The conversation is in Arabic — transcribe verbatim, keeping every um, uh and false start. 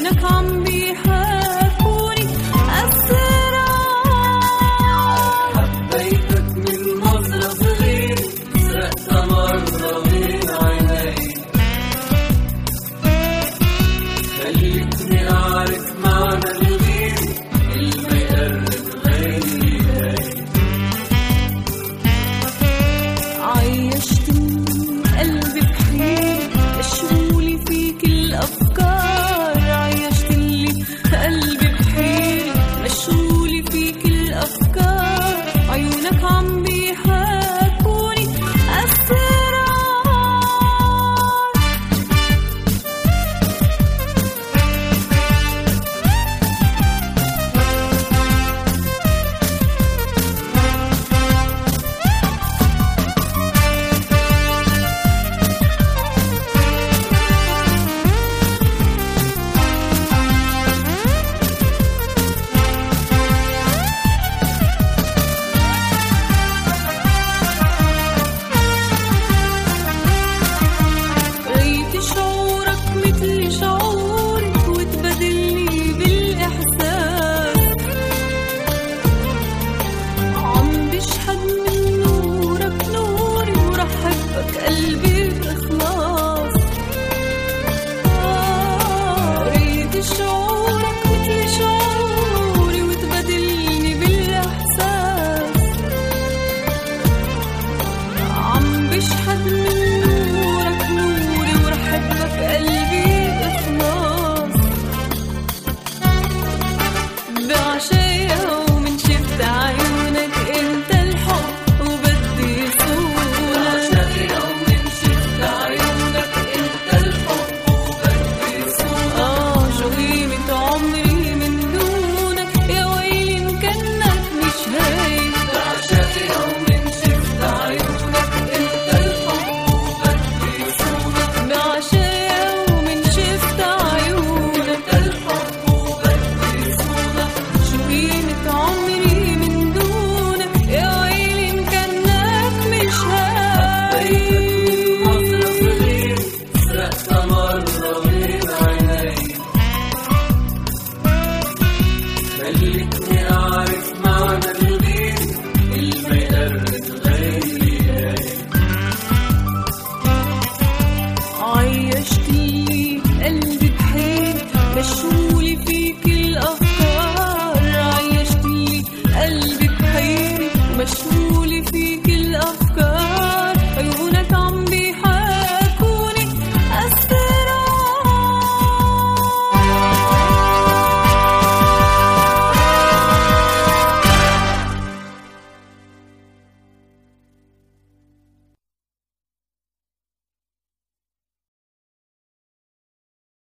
عيونك عم بيحكوني أسرار. حبيتك من نظرة صغيرة سرقتها مرة من عيني، خلتني أعرف معنى الغير اللي ما يقرب غيري. عيشتني قلبي بحير مشغولة فيك الأفكار. عيشتني قلبي بحير مشغولة فيك الأفكار. عيونك عم بيحكوني أسرار. ريت شعورك مثل شعوري وتبادلني بالإحساس. عم بشحد من نورك نوري ورح حبك قلبي بإخلاص. آه ريت شعورك مثل شعوري وتبادلني بالإحساس. عم بشحد من نورك نوري ورح حبك قلبي بإخلاص. بعشايا ومن شفت عيونك انت الحب وبدي صونك. بعشقها ومن شفت عيونك انت الحب وبدي صونك. آه شو قيمة عمري من دونك يا ويلي إن كنك مش هيك. بعشقها ومن شفت عيونك انت الحب وبدي صونك. بعشايا ومن شفت عيونك الحب وبدي صونك. شو قيمة عمري من دونك يا ويلي إن كنك مش هيك. نظرة صغيرة سرقتها مرة من عيني، خلتني أعرف معنى الغير اللي ما يقرب غيري. عيشتلي قلبي بحير مشغولة